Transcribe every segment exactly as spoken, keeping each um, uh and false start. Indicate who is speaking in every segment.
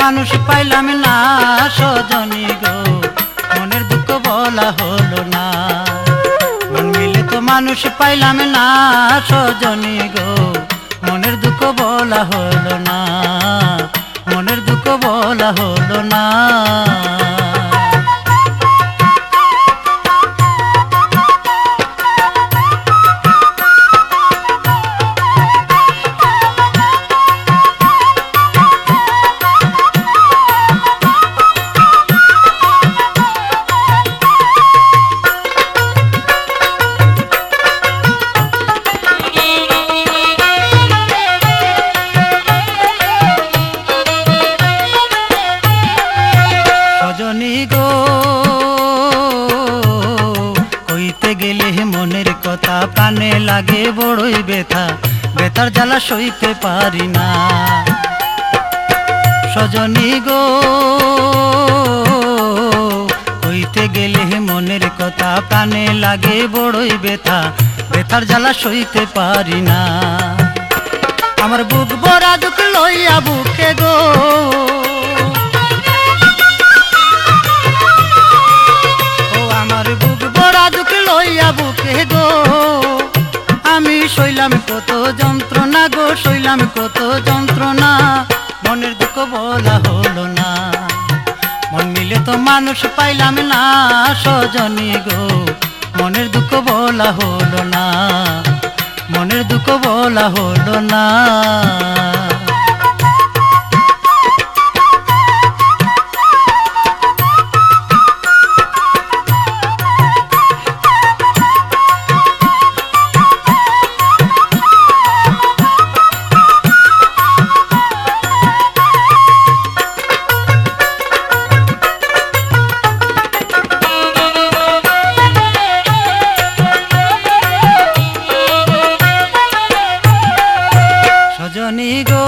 Speaker 1: মানুষ পাইলাম না সজনী গো, মনের দুঃখ বলা হলো না। মন মিলে তো মানুষ পাইলাম না সজনী গো, মনের দুঃখ বলা হলো না, মনের দুঃখ বলা হলো না। সজনী গো কইতে গেলে মনের কথা, প্রাণে লাগে বড়ই ব্যথা, ব্যথার জ্বালা সইতে পারি না। সজনী গো কইতে গেলে মনের কথা, প্রাণে লাগে বড়ই ব্যথা, ব্যথার জ্বালা সইতে পারি না। আমার বুক ভরা দুঃখ লইয়া বুকে গো, বুকে গো আমি সইলাম কত যন্ত্রণা গো, সইলাম কত যন্ত্রণা, মনের দুঃখ বলা হলো না। মন মিলে তো মানুষ পাইলাম না সজনী গো, মনের দুঃখ বলা হলো না, মনের দুঃখ বলা হলো না। সজনী গো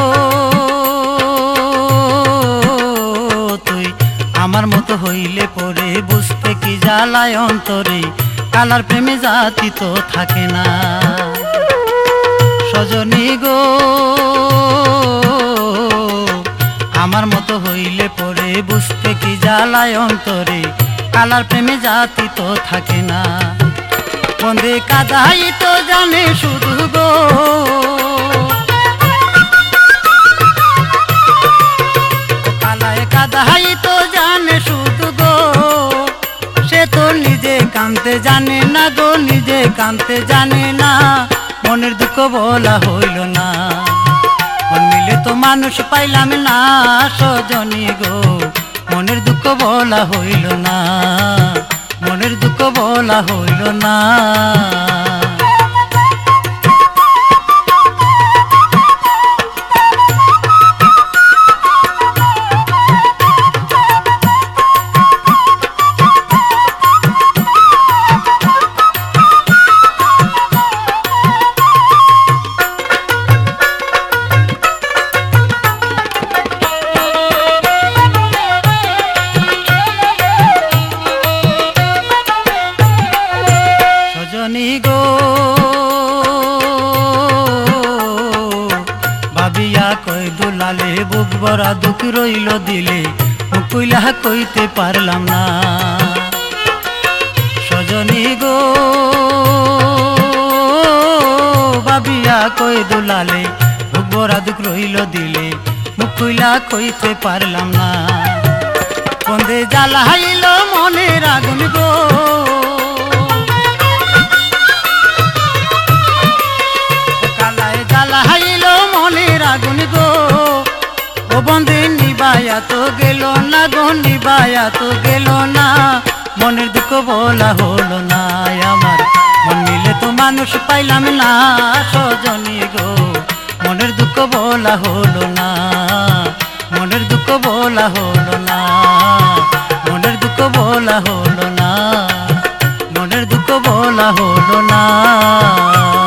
Speaker 1: তুই আমার মতো হইলে পরে বুঝতে কি জ্বালায় অন্তরে, কালার প্রেমে জাতি তো থাকে না। সজনী গো আমার মতো হইলে পরে বুঝতে কি জ্বালায় অন্তরে, কালার প্রেমে জাতি তো থাকে না। বন্দে কাদাই তো জানে শুধু গো, কাদাই তো জানে শুধু গো, সে তো নিজে কানতে জানে না গো, নিজে কানতে জানে না, মনের দুঃখ বলা হইল না। মন মিলে তো মানুষ পাইলাম না সজনী গো, মনের দুঃখ বলা হইল না, মনের দুঃখ বলা হইল না। সজনী গো ভাবিয়া কই দুলালে, বুক ভরা দুঃখ রইল দিলে, মুকুইলা কইতে পারলাম না। সজনী গো ভাবিয়া কই দুলালে, বুক ভরা দুঃখ রইল দিলে, মুকুইলা কইতে পারলাম না। বন্দে জ্বালাইল মনের আগুন গো, জ্বালাইল মনের আগুন গো, ও বন্দে নিবায়া তো গেল না গো, নিবায়া তো গেল না, মনের দুঃখ বলা হলো না আমার। মন মিলে তো মানুষ পাইলাম না সজনী গো, মনের দুঃখ বলা হলো না, মনের দুঃখ বলা হলো না, মনের দুঃখ বলা হলো না, মনের দুঃখ বলা হলো না।